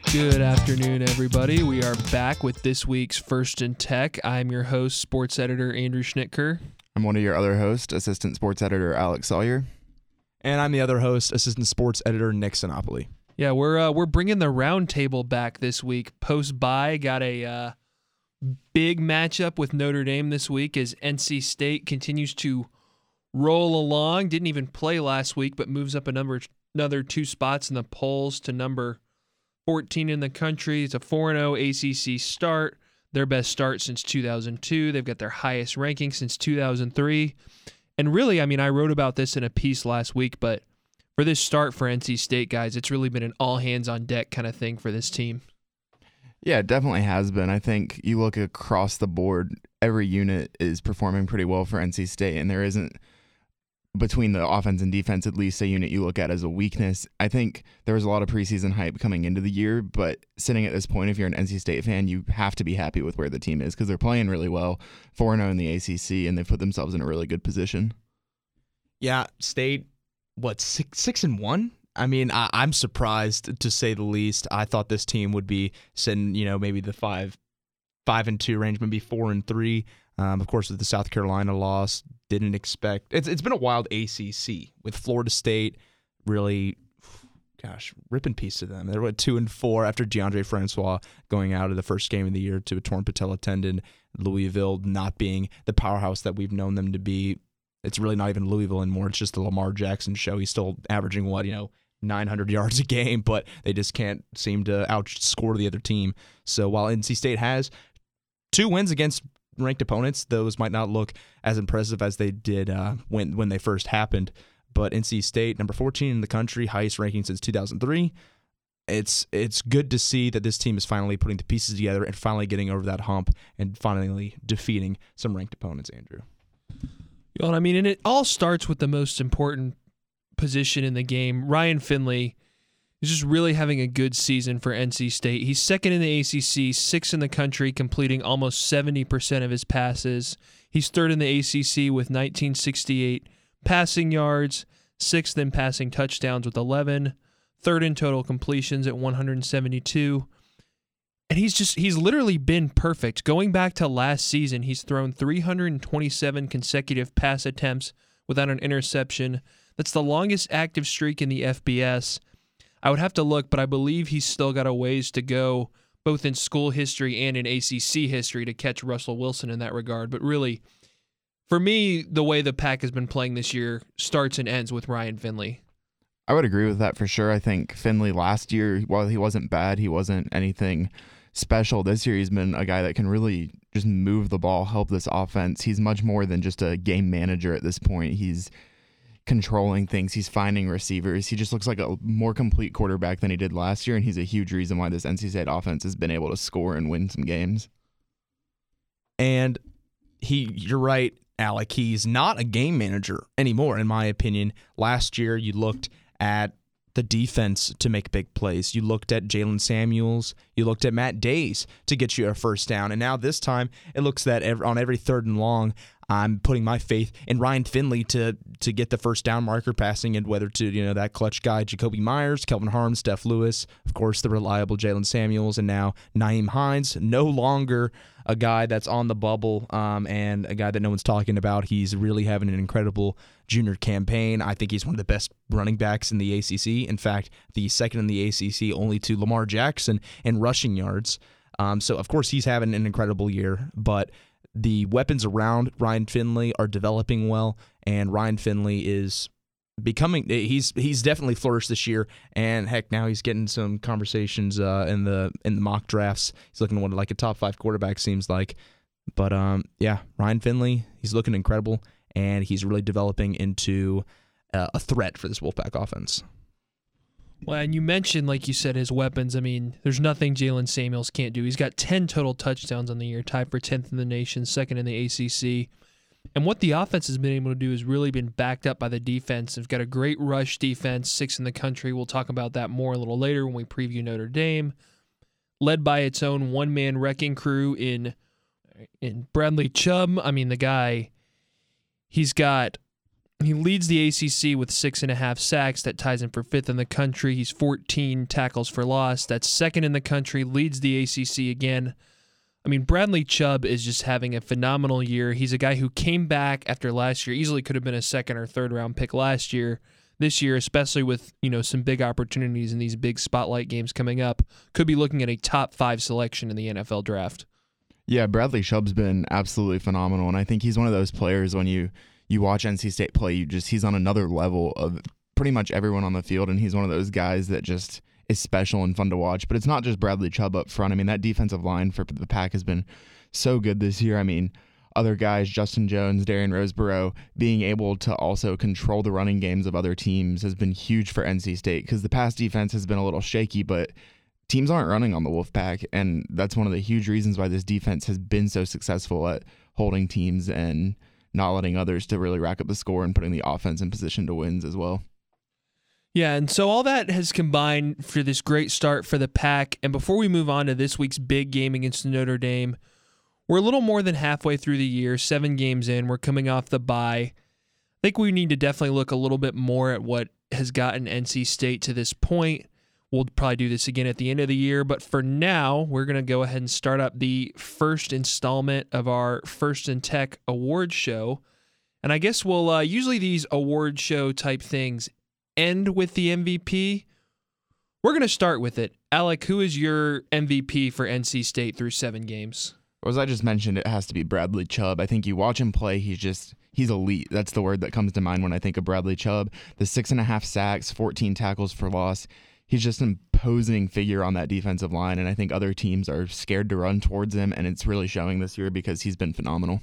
Good afternoon, everybody. We are back with this week's First in Tech. I'm your host, sports editor Andrew Schnitker. I'm one of your other hosts, assistant sports editor Alex Sawyer. And I'm the other host, assistant sports editor Nick Sinopoli. Yeah, we're bringing the round table back this week. Post-bye, got a big matchup with Notre Dame this week as NC State continues to roll along. Didn't even play last week, but moves up another 2 spots in the polls to number 14 in the country. It's a 4-0 ACC start, their best start since 2002. They've got their highest ranking since 2003. And really, I mean, I wrote about this in a piece last week, but for this start for NC State, guys, it's really been an all-hands-on-deck kind of thing for this team. Yeah, it definitely has been. I think you look across the board, every unit is performing pretty well for NC State, and there isn't, between the offense and defense, at least a unit you look at as a weakness. I think there was a lot of preseason hype coming into the year, but sitting at this point, if you're an NC State fan, you have to be happy with where the team is because they're playing really well, 4-0 in the ACC, and they've put themselves in a really good position. Yeah, State, 6-1? I mean, I'm surprised to say the least. I thought this team would be sitting, maybe the 5-2 range, maybe 4-3. Of course, with the South Carolina loss, didn't expect. It's been a wild ACC with Florida State really, ripping piece to them. They were 2-4 after DeAndre Francois going out of the first game of the year to a torn patella tendon. Louisville not being the powerhouse that we've known them to be. It's really not even Louisville anymore. It's just the Lamar Jackson show. He's still averaging 900 yards a game, but they just can't seem to outscore the other team. So while NC State has 2 wins against ranked opponents, those might not look as impressive as they did when they first happened. But NC State, number 14 in the country, highest ranking since 2003. It's good to see that this team is finally putting the pieces together and finally getting over that hump and finally defeating some ranked opponents, Andrew. Well, I mean, and it all starts with the most important position in the game. Ryan Finley is just really having a good season for NC State. He's second in the ACC, 6th in the country, completing almost 70% of his passes. He's third in the ACC with 1968 passing yards, 6th in passing touchdowns with 11, third in total completions at 172. And he's literally been perfect. Going back to last season, he's thrown 327 consecutive pass attempts without an interception. That's the longest active streak in the FBS. I would have to look, but I believe he's still got a ways to go, both in school history and in ACC history, to catch Russell Wilson in that regard. But really, for me, the way the Pack has been playing this year starts and ends with Ryan Finley. I would agree with that for sure. I think Finley last year, while he wasn't bad, he wasn't anything special. This year, he's been a guy that can really just move the ball, help this offense. He's much more than just a game manager at this point. He's controlling things. He's finding receivers. He just looks like a more complete quarterback than he did last year, and he's a huge reason why this NC State offense has been able to score and win some games. And you're right, Alec, he's not a game manager anymore, in my opinion. Last year, you looked at the defense to make big plays. You looked at Jalen Samuels. You looked at Matt Days to get you a first down. And now this time, it looks that on every 3rd and long, I'm putting my faith in Ryan Finley to get the first down marker, passing it, whether to that clutch guy, Jacoby Myers, Kelvin Harms, Steph Lewis, of course, the reliable Jalen Samuels, and now Nyheim Hines, no longer a guy that's on the bubble and a guy that no one's talking about. He's really having an incredible junior campaign. I think he's one of the best running backs in the ACC. In fact, the second in the ACC only to Lamar Jackson in rushing yards. So, of course, he's having an incredible year, but the weapons around Ryan Finley are developing well, and Ryan Finley is he's definitely flourished this year, and heck, now he's getting some conversations in the mock drafts. He's looking like a top 5 quarterback, seems like. But Ryan Finley, he's looking incredible, and he's really developing into a threat for this Wolfpack offense. Well, and you mentioned, like you said, his weapons. I mean, there's nothing Jalen Samuels can't do. He's got 10 total touchdowns on the year, tied for 10th in the nation, 2nd in the ACC. And what the offense has been able to do has really been backed up by the defense. They've got a great rush defense, 6th in the country. We'll talk about that more a little later when we preview Notre Dame. Led by its own one-man wrecking crew in Bradley Chubb. I mean, the guy, he's got He leads the ACC with 6.5 sacks. That ties him for 5th in the country. He's 14 tackles for loss. That's 2nd in the country. Leads the ACC again. I mean, Bradley Chubb is just having a phenomenal year. He's a guy who came back after last year. Easily could have been a 2nd or 3rd round pick last year. This year, especially with some big opportunities in these big spotlight games coming up, could be looking at a top 5 selection in the NFL draft. Yeah, Bradley Chubb's been absolutely phenomenal, and I think he's one of those players when you watch NC State play, he's on another level of pretty much everyone on the field, and he's one of those guys that just is special and fun to watch. But it's not just Bradley Chubb up front. I mean, that defensive line for the Pack has been so good this year. I mean, other guys, Justin Jones, Darian Roseborough, being able to also control the running games of other teams has been huge for NC State because the pass defense has been a little shaky, but teams aren't running on the Wolfpack, and that's one of the huge reasons why this defense has been so successful at holding teams and not letting others to really rack up the score and putting the offense in position to wins as well. Yeah, and so all that has combined for this great start for the Pack. And before we move on to this week's big game against Notre Dame, we're a little more than halfway through the year, 7 games in. We're coming off the bye. I think we need to definitely look a little bit more at what has gotten NC State to this point. We'll probably do this again at the end of the year, but for now, we're going to go ahead and start up the first installment of our First in Tech award show. And I guess we'll usually these award show type things end with the MVP. We're going to start with it. Alec, who is your MVP for NC State through 7 games? As I just mentioned, it has to be Bradley Chubb. I think you watch him play, he's elite. That's the word that comes to mind when I think of Bradley Chubb. The 6.5 sacks, 14 tackles for loss. He's just an imposing figure on that defensive line, and I think other teams are scared to run towards him, and it's really showing this year because he's been phenomenal.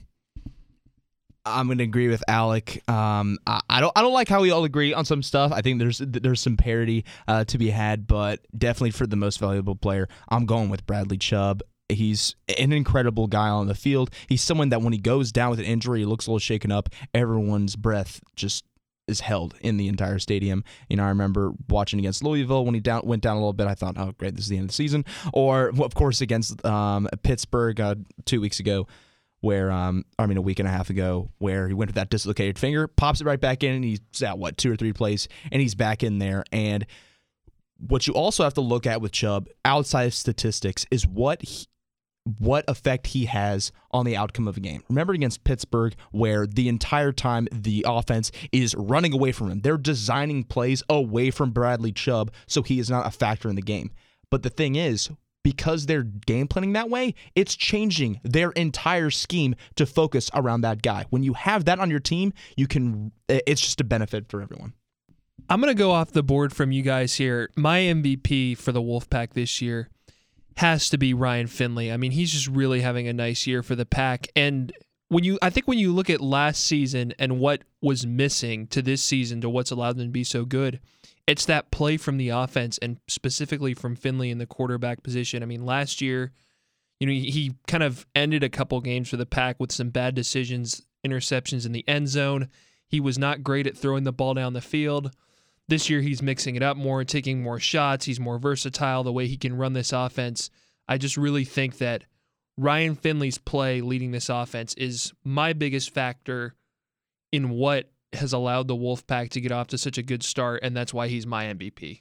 I'm going to agree with Alec. I don't like how we all agree on some stuff. I think there's some parity to be had, but definitely for the most valuable player, I'm going with Bradley Chubb. He's an incredible guy on the field. He's someone that when he goes down with an injury, he looks a little shaken up. Everyone's breath just is held in the entire stadium. I remember watching against Louisville when he went down a little bit. I thought, oh, great, this is the end of the season. Or, of course, against Pittsburgh 2 weeks ago, where a week and a half ago, where he went with that dislocated finger, pops it right back in, and he's at 2 or 3 plays, and he's back in there. And what you also have to look at with Chubb, outside of statistics, is what effect he has on the outcome of a game. Remember against Pittsburgh, where the entire time the offense is running away from him. They're designing plays away from Bradley Chubb, so he is not a factor in the game. But the thing is, because they're game planning that way, it's changing their entire scheme to focus around that guy. When you have that on your team, it's just a benefit for everyone. I'm going to go off the board from you guys here. My MVP for the Wolfpack this year has to be Ryan Finley. I mean, he's just really having a nice year for the Pack. And I think when you look at last season and what was missing to this season to what's allowed them to be so good, it's that play from the offense and specifically from Finley in the quarterback position. I mean, last year, he kind of ended a couple games for the Pack with some bad decisions, interceptions in the end zone. He was not great at throwing the ball down the field. This year, he's mixing it up more, taking more shots. He's more versatile, the way he can run this offense. I just really think that Ryan Finley's play leading this offense is my biggest factor in what has allowed the Wolfpack to get off to such a good start, and that's why he's my MVP.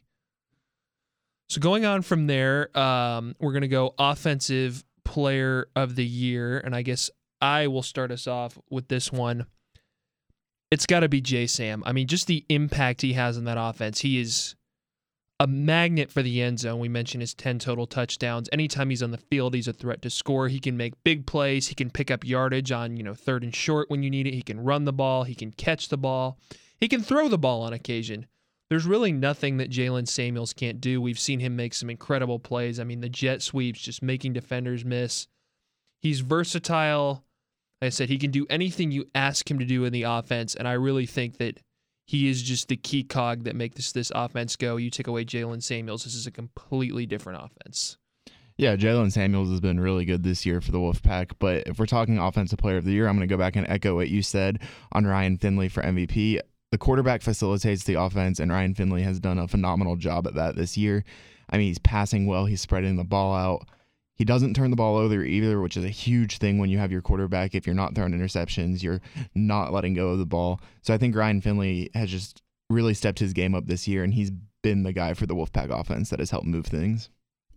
So going on from there, we're going to go Offensive Player of the Year, and I guess I will start us off with this one. It's got to be Jay Sam. I mean, just the impact he has on that offense. He is a magnet for the end zone. We mentioned his 10 total touchdowns. Anytime he's on the field, he's a threat to score. He can make big plays. He can pick up yardage on, 3rd and short when you need it. He can run the ball. He can catch the ball. He can throw the ball on occasion. There's really nothing that Jalen Samuels can't do. We've seen him make some incredible plays. I mean, the jet sweeps, just making defenders miss. He's versatile. Like I said, he can do anything you ask him to do in the offense, and I really think that he is just the key cog that makes this offense go. You take away Jalen Samuels, this is a completely different offense. Yeah, Jalen Samuels has been really good this year for the Wolfpack, but if we're talking Offensive Player of the Year, I'm going to go back and echo what you said on Ryan Finley for MVP. The quarterback facilitates the offense, and Ryan Finley has done a phenomenal job at that this year. I mean, he's passing well. He's spreading the ball out. He doesn't turn the ball over either, which is a huge thing when you have your quarterback. If you're not throwing interceptions, you're not letting go of the ball. So I think Ryan Finley has just really stepped his game up this year, and he's been the guy for the Wolfpack offense that has helped move things.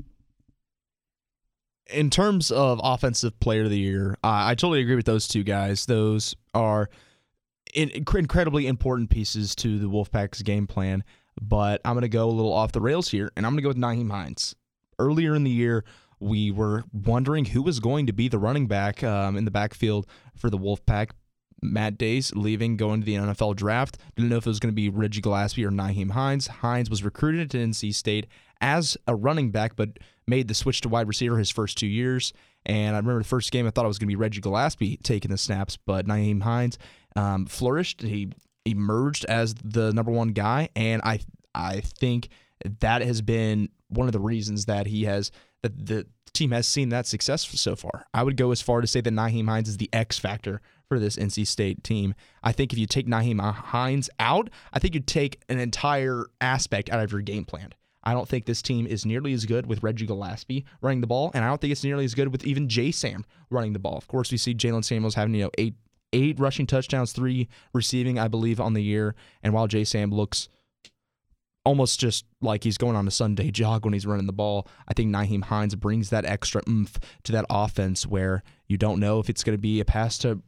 In terms of offensive player of the year, I totally agree with those two guys. Those are incredibly important pieces to the Wolfpack's game plan, but I'm going to go a little off the rails here, and I'm going to go with Nyheim Hines. Earlier in the year, we were wondering who was going to be the running back in the backfield for the Wolfpack. Matt Days leaving, going to the NFL draft. Didn't know if it was going to be Reggie Gillespie or Nyheim Hines. Hines was recruited to NC State as a running back, but made the switch to wide receiver his first 2 years. And I remember the first game, I thought it was going to be Reggie Gillespie taking the snaps, but Nyheim Hines flourished. He emerged as the number one guy, and I think that has been one of the reasons that the team has seen that success so far. I would go as far to say that Nyheim Hines is the X factor for this NC State team. I think if you take Nyheim Hines out, I think you'd take an entire aspect out of your game plan. I don't think this team is nearly as good with Reggie Gillespie running the ball, and I don't think it's nearly as good with even Jay Sam running the ball. Of course, we see Jalen Samuels having eight rushing touchdowns, 3 receiving, I believe, on the year. And while Jay Sam looks almost just like he's going on a Sunday jog when he's running the ball, I think Nyheim Hines brings that extra oomph to that offense where you don't know if it's going to be a pass to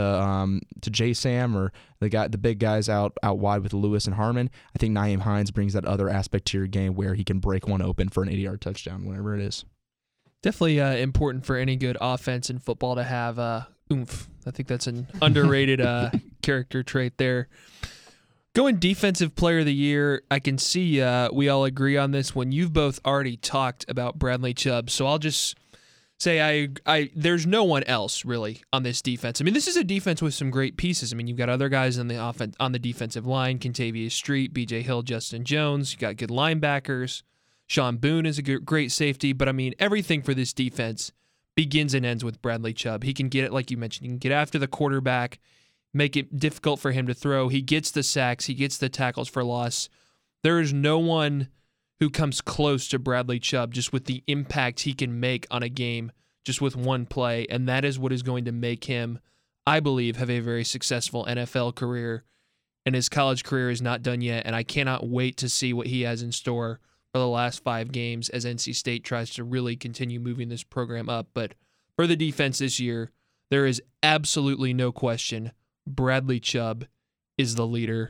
Jay Sam or the big guys out wide with Lewis and Harmon. I think Nyheim Hines brings that other aspect to your game where he can break one open for an 80-yard touchdown, whatever it is. Definitely important for any good offense in football to have oomph. I think that's an underrated character trait there. Going defensive player of the year, I can see we all agree on this when you've both already talked about Bradley Chubb. So I'll just say there's no one else really on this defense. I mean, this is a defense with some great pieces. I mean, you've got other guys on the defensive line, Kentavious Street, B.J. Hill, Justin Jones. You got good linebackers. Sean Boone is a great safety. But I mean, everything for this defense begins and ends with Bradley Chubb. He can get it, like you mentioned, he can get after the quarterback, make it difficult for him to throw. He gets the sacks. He gets the tackles for loss. There is no one who comes close to Bradley Chubb just with the impact he can make on a game just with one play, and that is what is going to make him, I believe, have a very successful NFL career, and his college career is not done yet, and I cannot wait to see what he has in store for the last 5 games as NC State tries to really continue moving this program up. But for the defense this year, there is absolutely no question Bradley Chubb is the leader.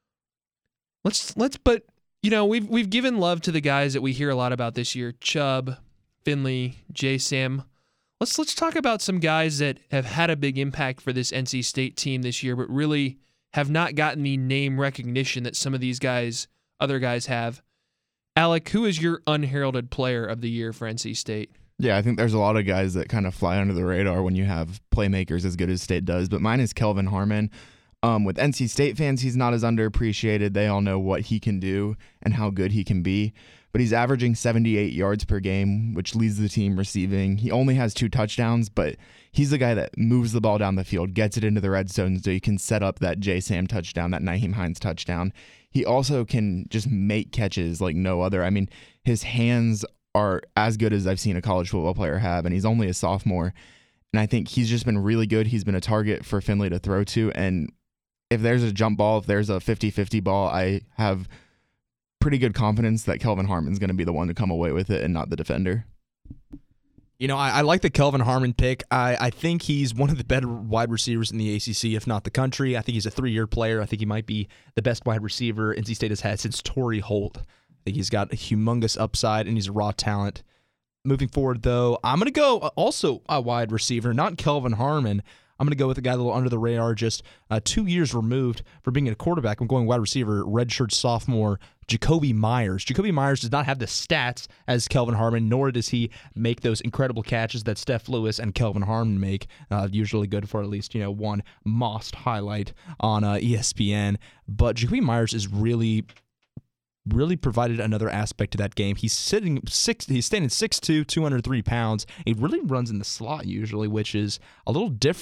But we've given love to the guys that we hear a lot about this year: Chubb, Finley, Jay Sam. Let's talk about some guys that have had a big impact for this NC State team this year, but really have not gotten the name recognition that some of these other guys have. Alec, who is your unheralded player of the year for NC State? Yeah, I think there's a lot of guys that kind of fly under the radar when you have playmakers as good as State does, but mine is Kelvin Harmon. With NC State fans, he's not as underappreciated. They all know what he can do and how good he can be, but he's averaging 78 yards per game, which leads the team receiving. He only has 2 touchdowns, but he's the guy that moves the ball down the field, gets it into the red zone so you can set up that Jay Sam touchdown, that Nyheim Hines touchdown. He also can just make catches like no other. I mean, his hands are as good as I've seen a college football player have, and he's only a sophomore. And I think he's just been really good. He's been a target for Finley to throw to, and if there's a jump ball, if there's a 50-50 ball, I have pretty good confidence that Kelvin Harmon's going to be the one to come away with it and not the defender. I like the Kelvin Harmon pick. I think he's one of the better wide receivers in the ACC, if not the country. I think he's a 3-year player. I think he might be the best wide receiver NC State has had since Torrey Holt. I think he's got a humongous upside, and he's a raw talent. Moving forward, though, I'm going to go also a wide receiver, not Kelvin Harmon. I'm going to go with a guy a little under the radar, just 2 years removed from being a quarterback. I'm going wide receiver, redshirt sophomore Jakobi Meyers. Jakobi Meyers does not have the stats as Kelvin Harmon, nor does he make those incredible catches that Steph Lewis and Kelvin Harmon make. Usually good for at least one Most highlight on ESPN. But Jakobi Meyers is really provided another aspect to that game. He's standing 6'2", 203 pounds. He really runs in the slot usually, which is a little different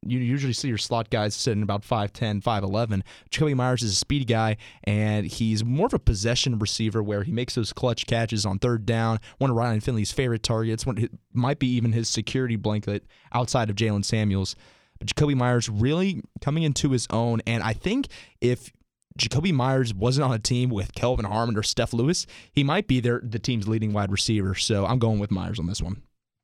You usually see your slot guys sitting about 5'10", 5'11". Jacoby Myers is a speedy guy, and he's more of a possession receiver where he makes those clutch catches on third down. One of Ryan Finley's favorite targets, might be even his security blanket outside of Jalen Samuels. But Jacoby Myers really coming into his own, and I think if Jacoby Myers wasn't on a team with Kelvin Harmon or Steph Lewis, he might be the team's leading wide receiver. So I'm going with Myers on this one.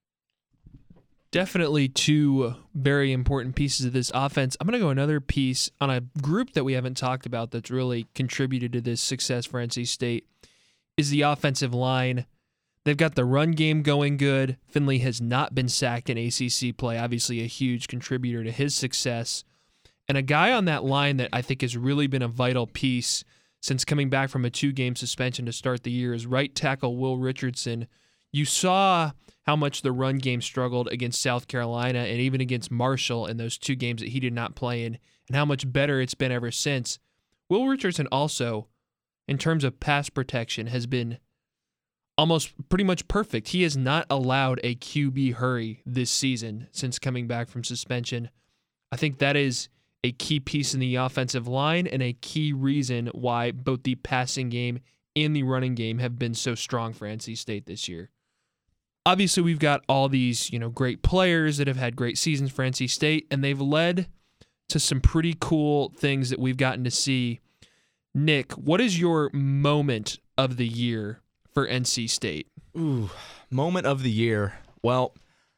Definitely two very important pieces of this offense. I'm going to go another piece on a group that we haven't talked about that's really contributed to this success for NC State is the offensive line. They've got the run game going good. Finley has not been sacked in ACC play, obviously a huge contributor to his success. And a guy on that line that I think has really been a vital piece since coming back from a 2-game suspension to start the year is right tackle Will Richardson. You saw how much the run game struggled against South Carolina and even against Marshall in those 2 games that he did not play in, and how much better it's been ever since. Will Richardson also, in terms of pass protection, has been almost pretty much perfect. He has not allowed a QB hurry this season since coming back from suspension. I think that is a key piece in the offensive line and a key reason why both the passing game and the running game have been so strong for NC State this year. Obviously, we've got all these, great players that have had great seasons for NC State, and they've led to some pretty cool things that we've gotten to see. Nick, what is your moment of the year for NC State? Ooh, moment of the year. Well,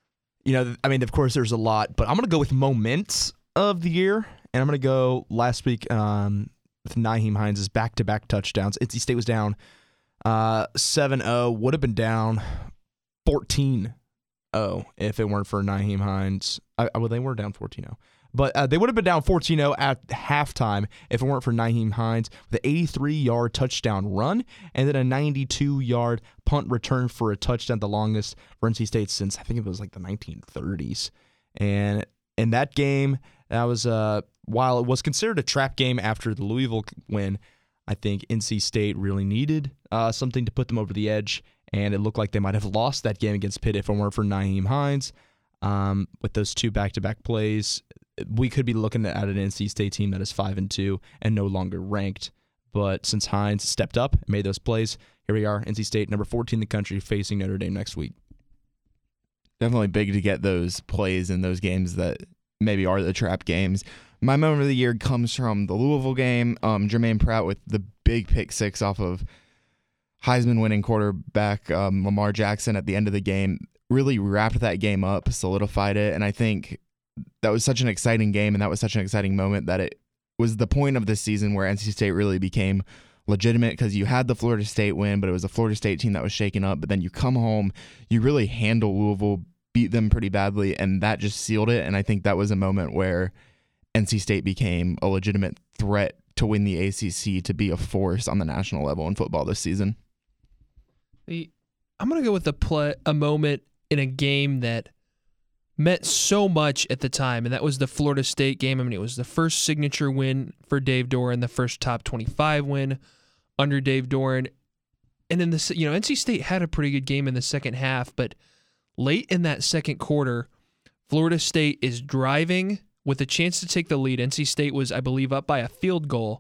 of course there's a lot, but I'm going to go with moments of the year, and I'm going to go last week with Nyheim Hines' back-to-back touchdowns. NC State was down 7-0, would have been down 14-0 if it weren't for Nyheim Hines. They were down 14-0. But they would have been down 14-0 at halftime if it weren't for Nyheim Hines with an 83-yard touchdown run and then a 92-yard punt return for a touchdown, the longest for NC State since I think it was like the 1930s. And in that game, that was while it was considered a trap game after the Louisville win, I think NC State really needed something to put them over the edge, and it looked like they might have lost that game against Pitt if it weren't for Nyheim Hines. With those 2 back-to-back plays, we could be looking at an NC State team that is 5-2 and no longer ranked. But since Hines stepped up and made those plays, here we are, NC State, number 14 in the country, facing Notre Dame next week. Definitely big to get those plays in those games that maybe are the trap games. My moment of the year comes from the Louisville game. Jermaine Pratt with the big pick 6 off of Heisman winning quarterback Lamar Jackson at the end of the game really wrapped that game up, solidified it, and I think that was such an exciting game and that was such an exciting moment that it was the point of this season where NC State really became legitimate because you had the Florida State win, but it was a Florida State team that was shaken up, but then you come home, you really handle Louisville, beat them pretty badly, and that just sealed it, and I think that was a moment where NC State became a legitimate threat to win the ACC, to be a force on the national level in football this season. I'm going to go with a moment in a game that meant so much at the time, and that was the Florida State game. I mean, it was the first signature win for Dave Doeren, the first top 25 win under Dave Doeren. And in NC State had a pretty good game in the second half, but late in that second quarter, Florida State is driving with a chance to take the lead. NC State was, I believe, up by a field goal.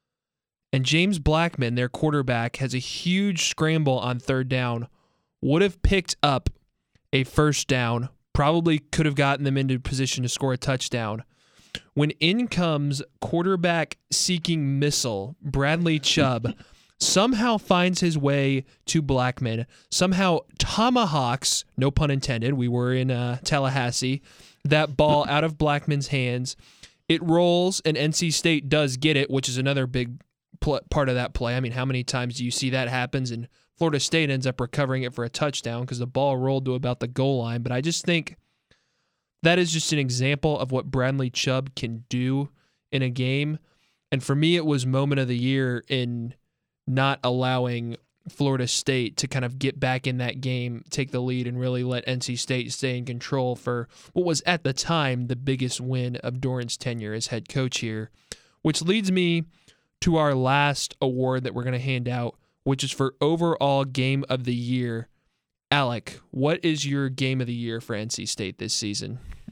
And James Blackman, their quarterback, has a huge scramble on third down, would have picked up a first down, probably could have gotten them into position to score a touchdown. When in comes quarterback-seeking missile, Bradley Chubb, somehow finds his way to Blackman, somehow tomahawks, no pun intended, we were in Tallahassee, that ball out of Blackman's hands. It rolls, and NC State does get it, which is another big part of that play. I mean, how many times do you see that happens, and Florida State ends up recovering it for a touchdown because the ball rolled to about the goal line. But I just think that is just an example of what Bradley Chubb can do in a game. And for me, it was moment of the year in not allowing Florida State to kind of get back in that game, take the lead, and really let NC State stay in control for what was at the time the biggest win of Doeren's tenure as head coach here. Which leads me to our last award that we're going to hand out, which is for overall game of the year. Alec, what is your game of the year for NC State this season?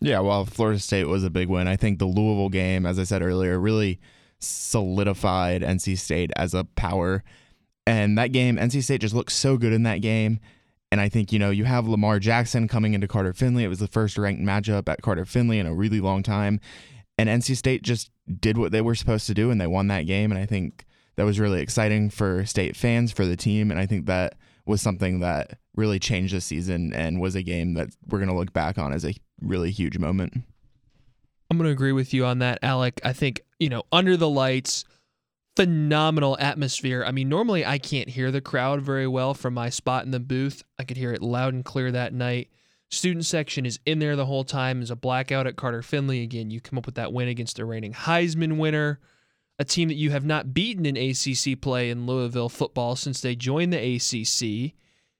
Yeah, well, Florida State was a big win. I think the Louisville game, as I said earlier, really solidified NC State as a power. And that game, NC State just looked so good in that game. And I think, you have Lamar Jackson coming into Carter Finley. It was the first ranked matchup at Carter Finley in a really long time. And NC State just did what they were supposed to do, and they won that game. And I think that was really exciting for State fans, for the team. And I think that was something that really changed the season and was a game that we're going to look back on as a really huge moment. I'm going to agree with you on that, Alec. I think, under the lights, phenomenal atmosphere. I mean, normally I can't hear the crowd very well from my spot in the booth. I could hear it loud and clear that night. Student section is in there the whole time. There's a blackout at Carter Finley. Again, you come up with that win against the reigning Heisman winner, a team that you have not beaten in ACC play in Louisville football since they joined the ACC.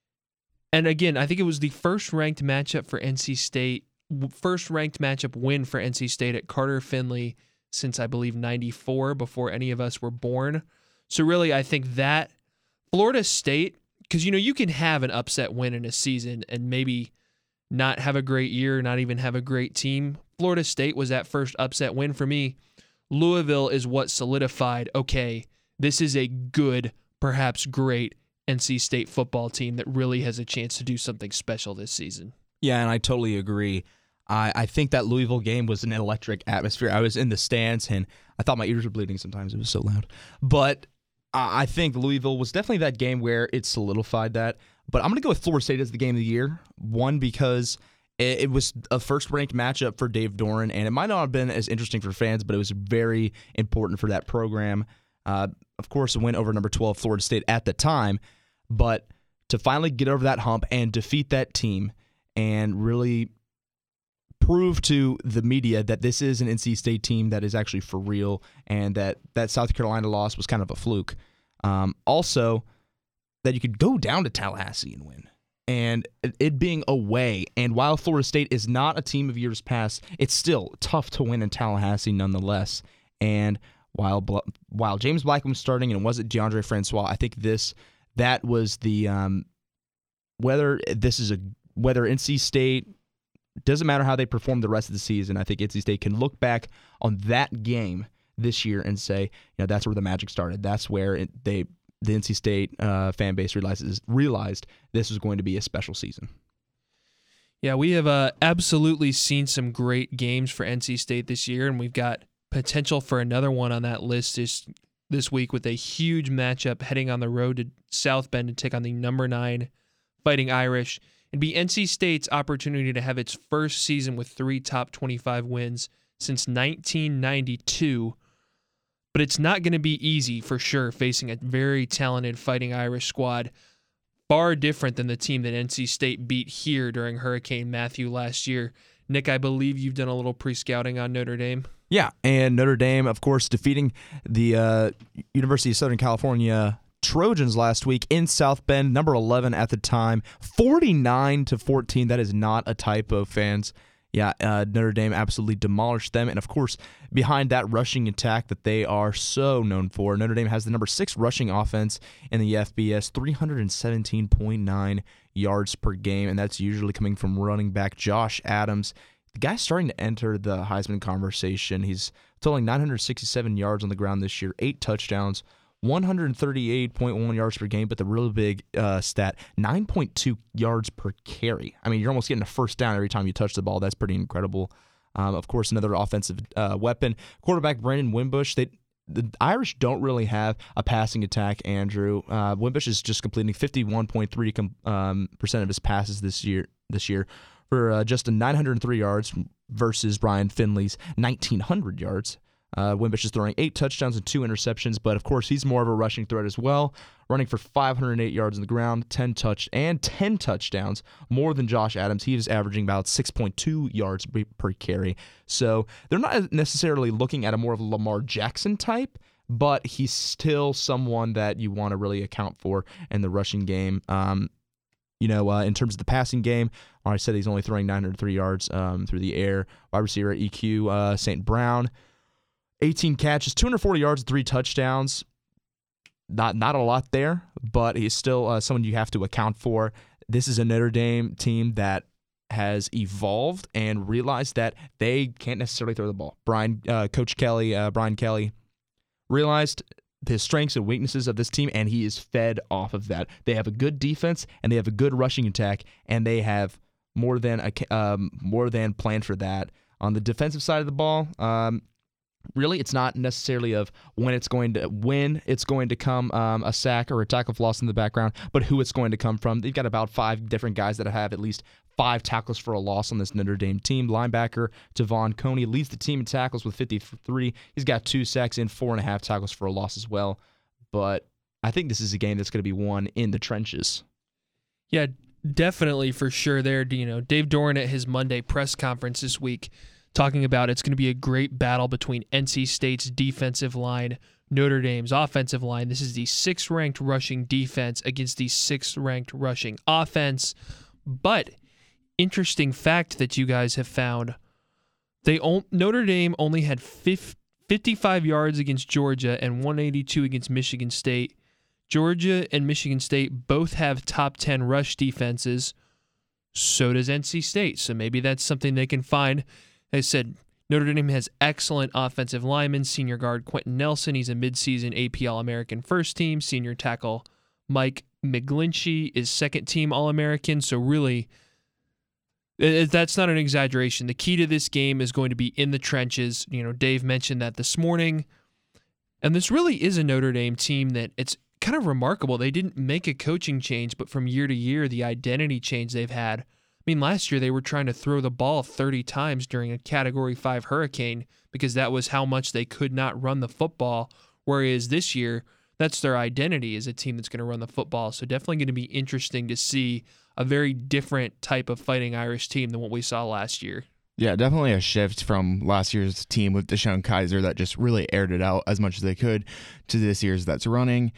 And again, I think it was the first-ranked matchup for NC State, first-ranked matchup win for NC State at Carter Finley since, I believe, 94, before any of us were born. So really, I think that Florida State, because, you can have an upset win in a season and maybe not have a great year, not even have a great team. Florida State was that first upset win for me. Louisville is what solidified, okay, this is a good, perhaps great NC State football team that really has a chance to do something special this season. Yeah, and I totally agree. I think that Louisville game was an electric atmosphere. I was in the stands, and I thought my ears were bleeding sometimes. It was so loud. But I think Louisville was definitely that game where it solidified that. But I'm going to go with Florida State as the game of the year. One, because it was a first-ranked matchup for Dave Doeren, and it might not have been as interesting for fans, but it was very important for that program. Of course, a win over number 12 Florida State at the time, but to finally get over that hump and defeat that team and really prove to the media that this is an NC State team that is actually for real, and that South Carolina loss was kind of a fluke. Also, that you could go down to Tallahassee and win. And it being away, and while Florida State is not a team of years past, it's still tough to win in Tallahassee nonetheless. And while James Blackman was starting and it wasn't DeAndre Francois, I think that was the whether NC State, doesn't matter how they perform the rest of the season, I think NC State can look back on that game this year and say, that's where the magic started. That's where the NC State fan base realized this was going to be a special season. Yeah, we have absolutely seen some great games for NC State this year, and we've got potential for another one on that list this week with a huge matchup heading on the road to South Bend to take on the number 9 Fighting Irish and be NC State's opportunity to have its first season with 3 top 25 wins since 1992. But it's not going to be easy for sure, facing a very talented Fighting Irish squad, far different than the team that NC State beat here during Hurricane Matthew last year. Nick, I believe you've done a little pre-scouting on Notre Dame. Yeah, and Notre Dame, of course, defeating the University of Southern California Trojans last week in South Bend, number 11 at the time, 49-14. That is not a typo, fans. Yeah, Notre Dame absolutely demolished them. And, of course, behind that rushing attack that they are so known for, Notre Dame has the number 6 rushing offense in the FBS, 317.9 yards per game, and that's usually coming from running back Josh Adams. The guy's starting to enter the Heisman conversation. He's totaling 967 yards on the ground this year, 8 touchdowns, 138.1 yards per game, but the really big stat, 9.2 yards per carry. I mean, you're almost getting a first down every time you touch the ball. That's pretty incredible. Of course, another offensive weapon. Quarterback Brandon Wimbush. The Irish don't really have a passing attack, Andrew. Wimbush is just completing 51.3% of his passes this year for just 903 yards versus Brian Finley's 1,900 yards. Wimbush is throwing 8 touchdowns and 2 interceptions, but of course he's more of a rushing threat as well, running for 508 yards on the ground, 10 touchdowns, more than Josh Adams. He is averaging about 6.2 yards per carry. So they're not necessarily looking at a more of a Lamar Jackson type, but he's still someone that you want to really account for in the rushing game. In terms of the passing game, I said he's only throwing 903 yards through the air. Wide receiver EQ St. Brown, 18 catches, 240 yards, 3 touchdowns. Not a lot there, but he's still someone you have to account for. This is a Notre Dame team that has evolved and realized that they can't necessarily throw the ball. Brian Kelly realized the strengths and weaknesses of this team, and he is fed off of that. They have a good defense, and they have a good rushing attack, and they have more than planned for that. On the defensive side of the ball, really, it's not necessarily of when it's going to come a sack or a tackle for loss in the background, but who it's going to come from. They've got about 5 different guys that have at least 5 tackles for a loss on this Notre Dame team. Linebacker Tavon Coney leads the team in tackles with 53. He's got 2 sacks and 4.5 tackles for a loss as well. But I think this is a game that's going to be won in the trenches. Yeah, definitely for sure. There, Dave Doran at his Monday press conference this week, talking about it's going to be a great battle between NC State's defensive line, Notre Dame's offensive line. This is the 6th-ranked rushing defense against the 6th-ranked rushing offense. But interesting fact that you guys have found, Notre Dame only had 55 yards against Georgia and 182 against Michigan State. Georgia and Michigan State both have top 10 rush defenses. So does NC State. So maybe that's something they can find. I said Notre Dame has excellent offensive linemen. Senior guard Quentin Nelson, he's a midseason AP All-American first team. Senior tackle Mike McGlinchey is second team All-American. So really, that's not an exaggeration. The key to this game is going to be in the trenches. Dave mentioned that this morning. And this really is a Notre Dame team that it's kind of remarkable. They didn't make a coaching change, but from year to year, the identity change they've had. I mean, last year they were trying to throw the ball 30 times during a Category 5 hurricane because that was how much they could not run the football, whereas this year, that's their identity as a team that's going to run the football. So definitely going to be interesting to see a very different type of Fighting Irish team than what we saw last year. Yeah, definitely a shift from last year's team with Deshaun Kaiser that just really aired it out as much as they could to this year's that's running.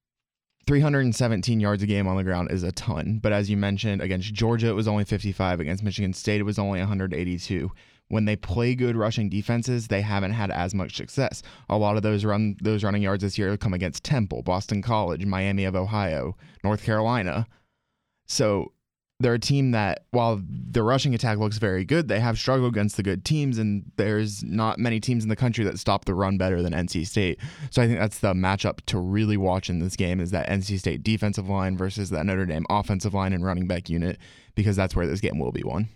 317 yards a game on the ground is a ton, but as you mentioned, against Georgia it was only 55, against Michigan State it was only 182. When they play good rushing defenses, they haven't had as much success. A lot of those running yards this year come against Temple, Boston College, Miami of Ohio, North Carolina. So they're a team that, while the rushing attack looks very good, they have struggled against the good teams, and there's not many teams in the country that stop the run better than NC State. So I think that's the matchup to really watch in this game, is that NC State defensive line versus that Notre Dame offensive line and running back unit, because that's where this game will be won.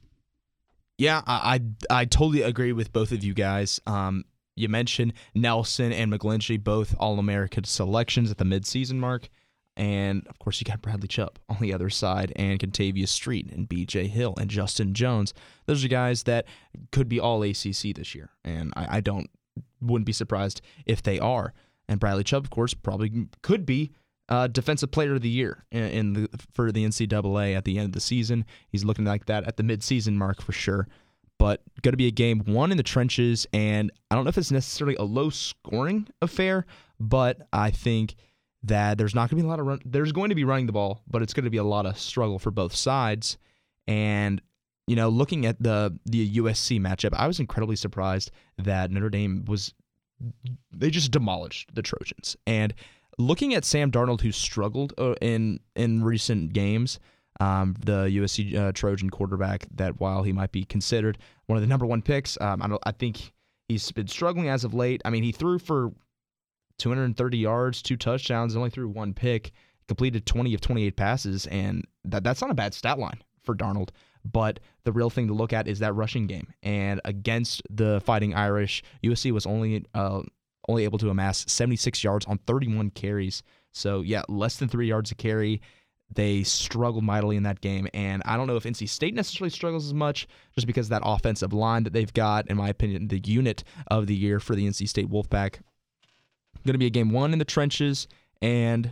Yeah, I totally agree with both of you guys. You mentioned Nelson and McGlinchey, both All-American selections at the midseason mark. And, of course, you got Bradley Chubb on the other side, and Contavious Street, and B.J. Hill, and Justin Jones. Those are guys that could be all ACC this year, and I wouldn't be surprised if they are. And Bradley Chubb, of course, probably could be Defensive Player of the Year for the NCAA at the end of the season. He's looking like that at the midseason mark for sure. But going to be a game won in the trenches, and I don't know if it's necessarily a low-scoring affair, but I think that there's not going to be a lot of run. There's going to be running the ball, but it's going to be a lot of struggle for both sides. And looking at the USC matchup, I was incredibly surprised that Notre Dame they just demolished the Trojans. And looking at Sam Darnold, who struggled in recent games, the USC Trojan quarterback, that while he might be considered one of the number 1 picks, I think he's been struggling as of late. I mean, he threw for 230 yards, 2 touchdowns, only threw 1 pick, completed 20 of 28 passes, and that's not a bad stat line for Darnold. But the real thing to look at is that rushing game. And against the Fighting Irish, USC was only able to amass 76 yards on 31 carries. So, yeah, less than 3 yards a carry. They struggled mightily in that game. And I don't know if NC State necessarily struggles as much, just because of that offensive line that they've got, in my opinion, the unit of the year for the NC State Wolfpack. Going to be a game won in the trenches, and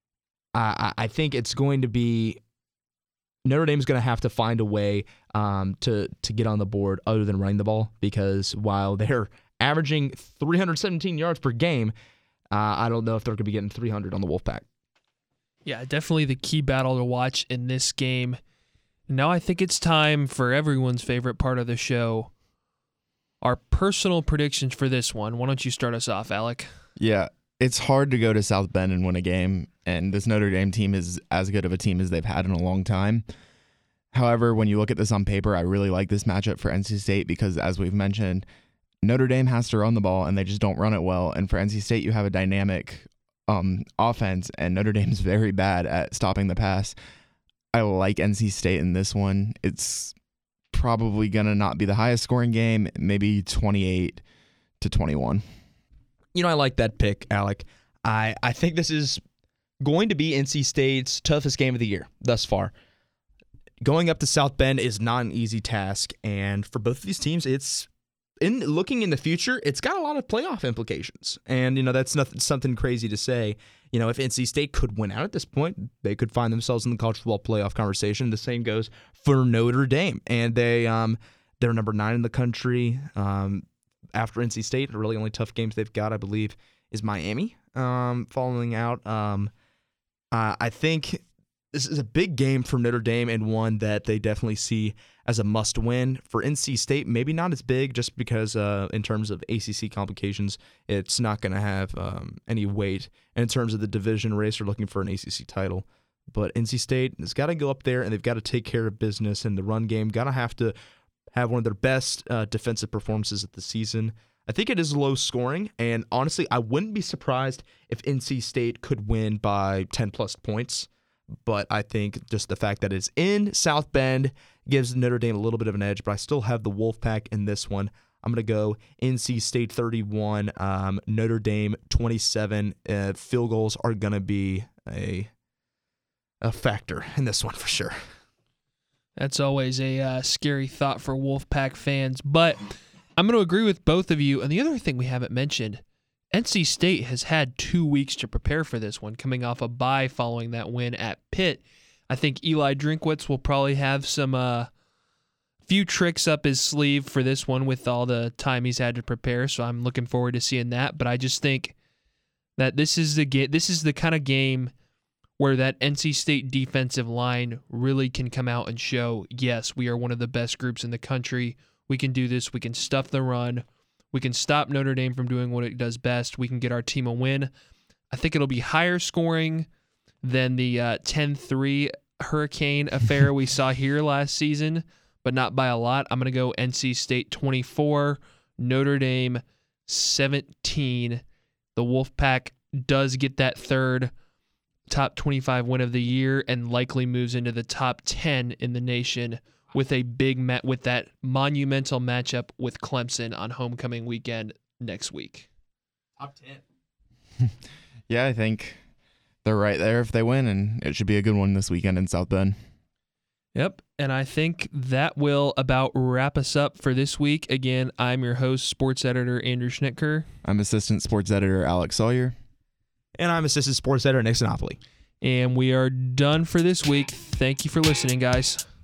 I think it's going to be Notre Dame's going to have to find a way to get on the board other than running the ball, because while they're averaging 317 yards per game, I don't know if they're going to be getting 300 on the Wolfpack. Yeah, definitely the key battle to watch in this game. Now I think it's time for everyone's favorite part of the show, our personal predictions for this one. Why don't you start us off, Alec? Yeah, it's hard to go to South Bend and win a game, and this Notre Dame team is as good of a team as they've had in a long time. However, when you look at this on paper, I really like this matchup for NC State because, as we've mentioned, Notre Dame has to run the ball, and they just don't run it well. And for NC State, you have a dynamic offense, and Notre Dame's very bad at stopping the pass. I like NC State in this one. It's probably going to not be the highest scoring game, maybe 28-21. I like that pick, Alec. I think this is going to be NC State's toughest game of the year thus far. Going up to South Bend is not an easy task, and for both of these teams, looking in the future, it's got a lot of playoff implications. And, that's something crazy to say. If NC State could win out at this point, they could find themselves in the college football playoff conversation. The same goes for Notre Dame. And they're number 9 in the country. After NC State, the really only tough games they've got, I believe, is Miami following out. I think this is a big game for Notre Dame and one that they definitely see as a must-win. For NC State, maybe not as big just because in terms of ACC complications, it's not going to have any weight. And in terms of the division race, they're looking for an ACC title. But NC State has got to go up there, and they've got to take care of business in the run game. Got to have one of their best defensive performances of the season. I think it is low scoring, and honestly, I wouldn't be surprised if NC State could win by 10-plus points. But I think just the fact that it's in South Bend gives Notre Dame a little bit of an edge, but I still have the Wolfpack in this one. I'm going to go NC State 31, Notre Dame 27. Field goals are going to be a factor in this one for sure. That's always a scary thought for Wolfpack fans, but I'm going to agree with both of you. And the other thing we haven't mentioned, NC State has had 2 weeks to prepare for this one, coming off a bye following that win at Pitt. I think Eli Drinkwitz will probably have some few tricks up his sleeve for this one with all the time he's had to prepare, so I'm looking forward to seeing that. But I just think that this is the kind of game where that NC State defensive line really can come out and show, yes, we are one of the best groups in the country. We can do this. We can stuff the run. We can stop Notre Dame from doing what it does best. We can get our team a win. I think it'll be higher scoring than the 10-3 Hurricane affair we saw here last season, but not by a lot. I'm going to go NC State 24, Notre Dame 17. The Wolfpack does get that third top 25 win of the year and likely moves into the top 10 in the nation with a with that monumental matchup with Clemson on homecoming weekend next week. Top 10. Yeah, I think they're right there if they win, and it should be a good one this weekend in South Bend. Yep, and I think that will about wrap us up for this week. Again, I'm your host, sports editor Andrew Schnitker. I'm assistant sports editor Alex Sawyer. And I'm assistant sports editor Nick Sinopoli. And we are done for this week. Thank you for listening, guys.